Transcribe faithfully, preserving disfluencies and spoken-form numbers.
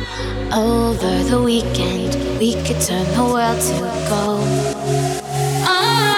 Over the weekend, we could turn the world to gold. Oh,